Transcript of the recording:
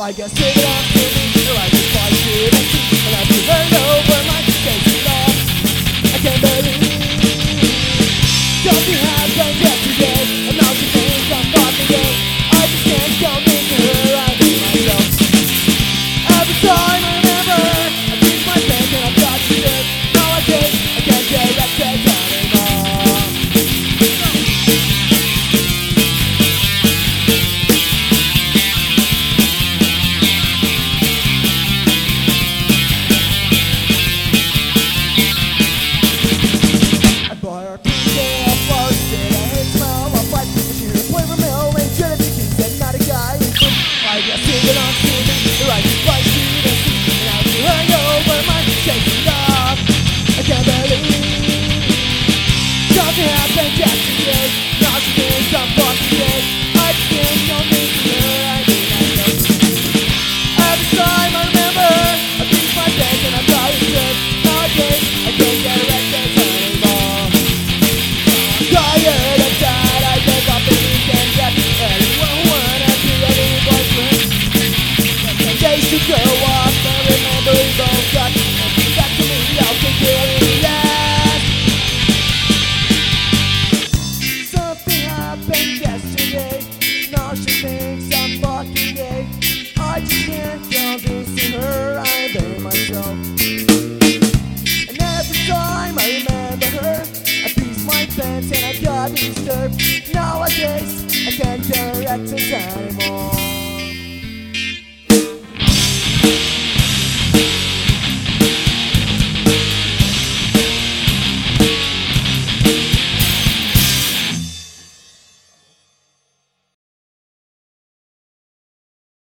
I guess take it on to me, or I just fight you and see, and I've turned over my face off. I can't believe something happened yesterday, and now she thinks I'm fucking gay. I just can't come into her, I hate myself. Every time I remember, I keep my pants and I've got to shit. Nowadays, I can't get erected anymore. I bought her pizza, I farted, I hate smell, I fight for she heard a flavor mill, and should have been said not a guy. I guess it belongs to me, the right to fight to the sea, and I'll be hung over my shaking off. I can't believe something happened yesterday, now she thinks I'm fucking gay. I just can't come into her, I hate myself. Every time I remember, I beat my pants and I try to strip. Nowadays, I can't get erected anymore. I'm tired of that, I gave up and you can't get anyone wanna be a new boyfriend. Some days should go off, but remember we both got nothing back to me, I'll take care of that. Something happened yesterday, now she thinks I'm fucking gay. I just can't come to see her, I blame myself. And every time I remember her, I piece my pants and I got disturbed. Nowadays, I can't get erected anymore.